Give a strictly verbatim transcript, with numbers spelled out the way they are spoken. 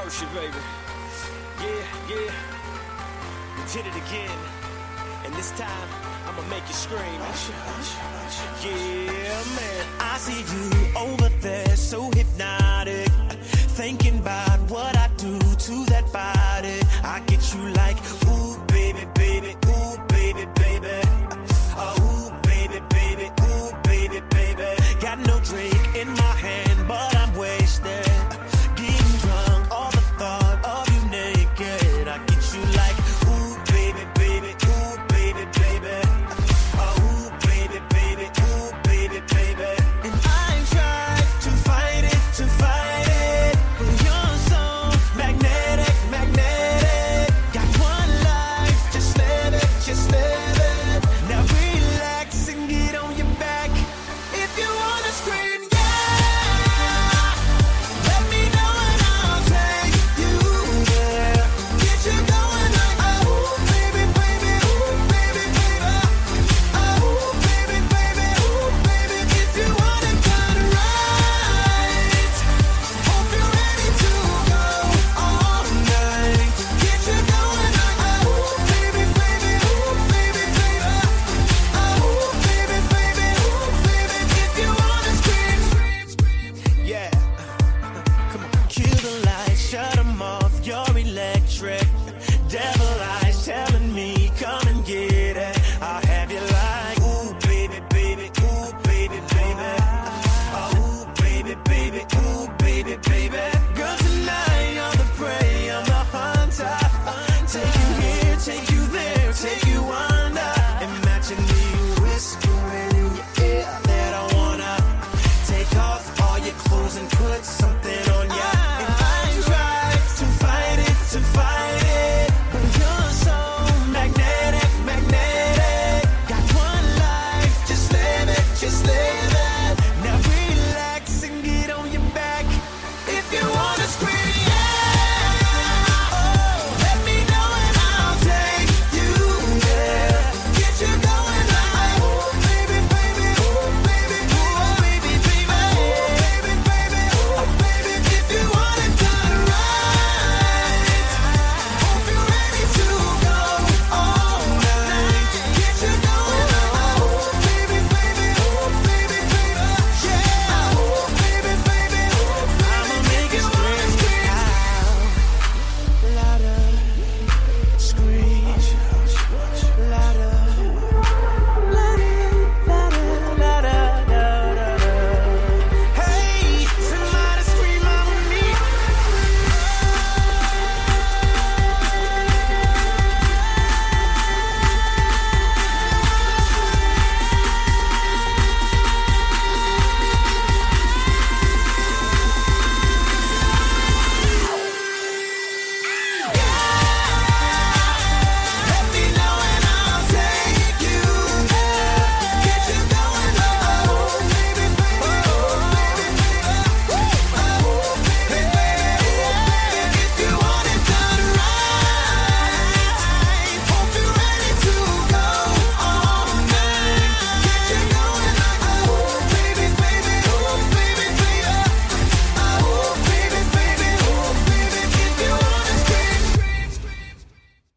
Hershey, baby. Yeah, yeah. Did it again. And this time, I'ma make you scream. Yeah, man. I see you over there, so hypnotic. Thinking about what I do to that body. I get you like, ooh, baby, baby, ooh, baby, baby. Oh, ooh, baby, baby, ooh, baby, baby. Got no drink in my hand, but I